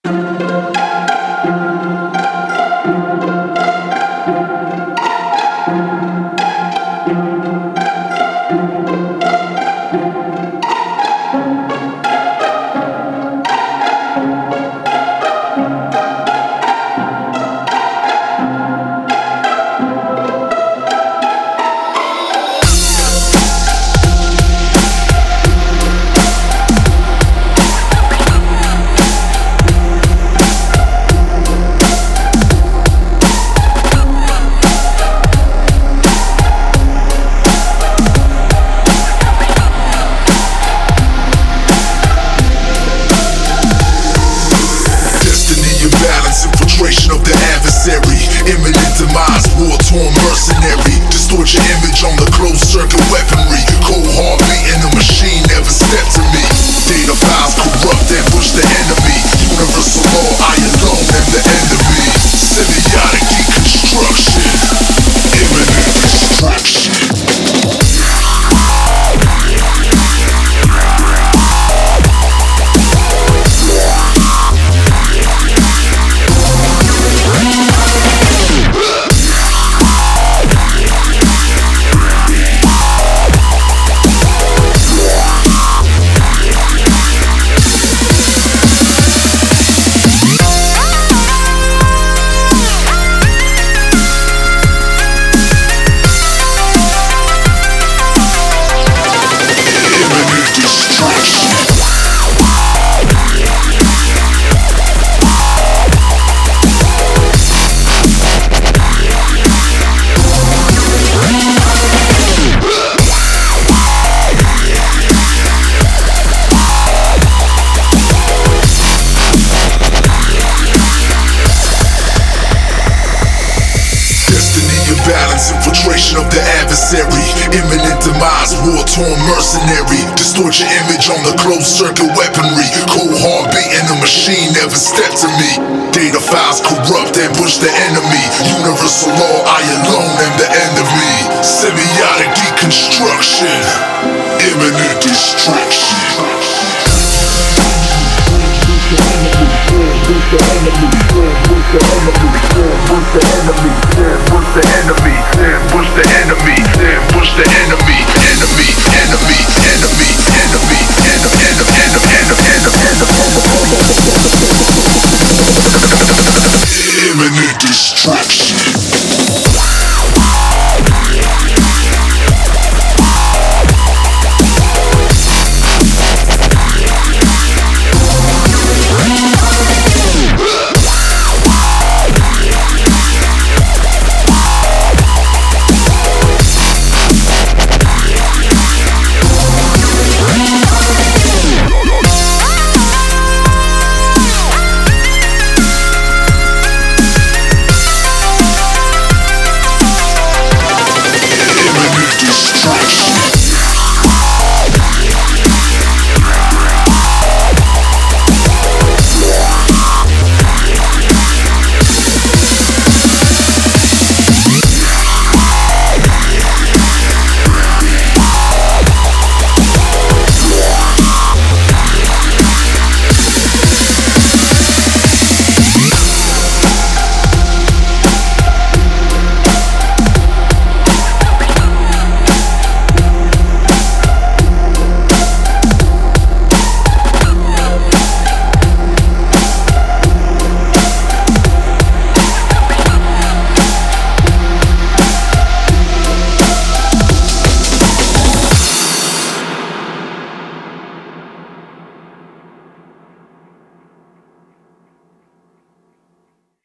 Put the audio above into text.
Infiltration of the adversary, imminent demise, war-torn mercenary. Distort your image on the closed-circuit weaponry. Cold heart beating, the machine never stepped to me. Data files corrupt, ambush the enemy. Universal law, I alone am the enemy. Semiotic deconstruction, imminent destruction. Balance, infiltration of the adversary, imminent demise, war-torn mercenary. Distort your image on the closed-circuit weaponry. Cold heart beating, the machine never stepped to me. Data files corrupt, ambush the enemy. Universal law, I alone am the end of me. Semiotic deconstruction, imminent destruction. Enemy.